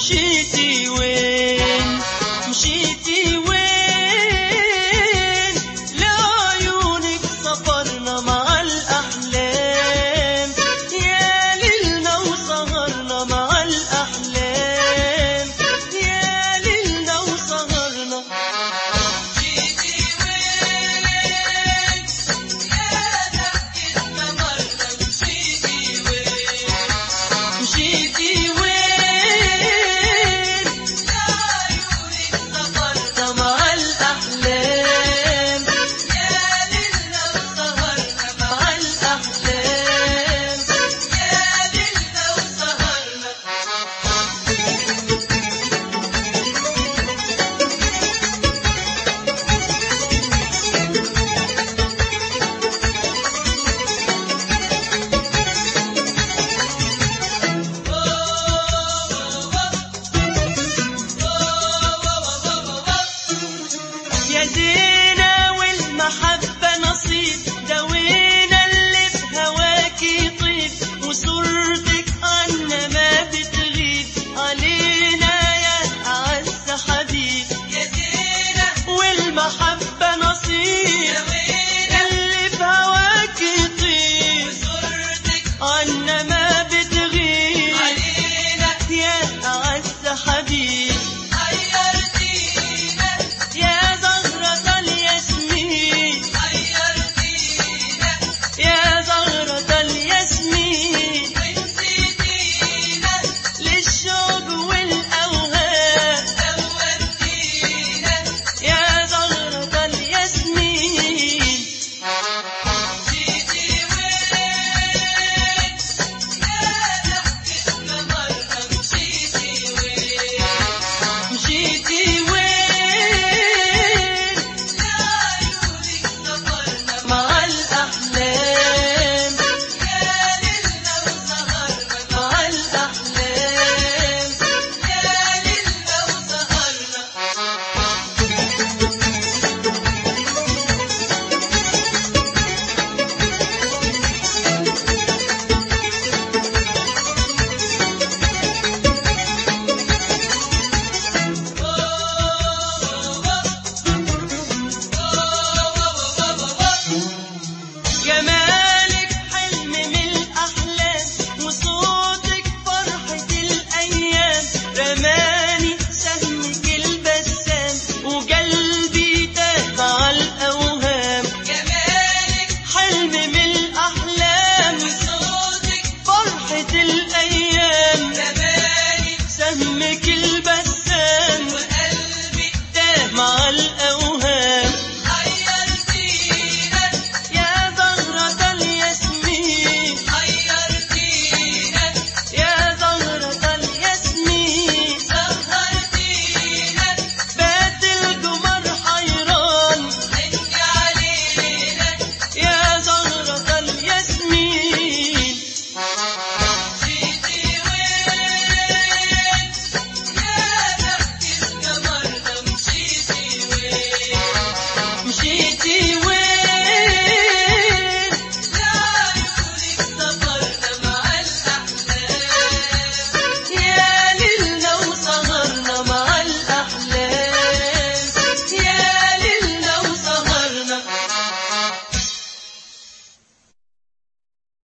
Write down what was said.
مشيتي وين مشيتي وين لعيونك سفرنا مع الأحلام يا ليلنا وسهرنا مع الأحلام يا ليلنا وسهرنا مشيتي وين يا ضحكتنا مرة مشيتي وين مشيتي وين يا زينة والمحبة نصيب دوينا اللي في هواكي طيب وصورتك عنا ما بتغيب علينا يا أعز حبيب يا زينة والمحبة نصيب دوينا اللي في هواكي طيب وصورتك عنا ما بتغيب علينا يا أعز حبيب جمالك حلم من الأحلام وصوتك فرحة الأيام رماني سهمك البسام وقلبي تاه على الأوهام جمالك حلم من الأحلام وصوتك فرحة الأيام